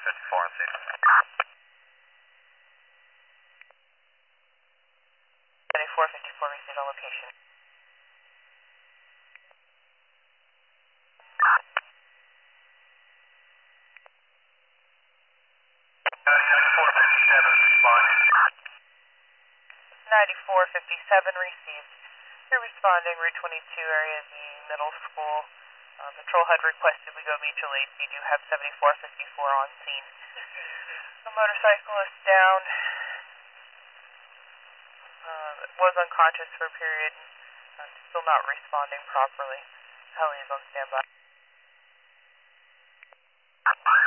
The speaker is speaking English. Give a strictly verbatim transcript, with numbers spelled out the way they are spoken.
fifty-four on scene. seventy-four fifty-four received on location. ninety-four fifty-seven responding. ninety-four fifty-seven received. You're responding, Route twenty-two area, the middle school. Um, patrol had requested we go mutual aid, so you do have seventy-four fifty-four on scene. The motorcyclist down. Uh, was unconscious for a period. Uh, still not responding properly. Heli is on standby.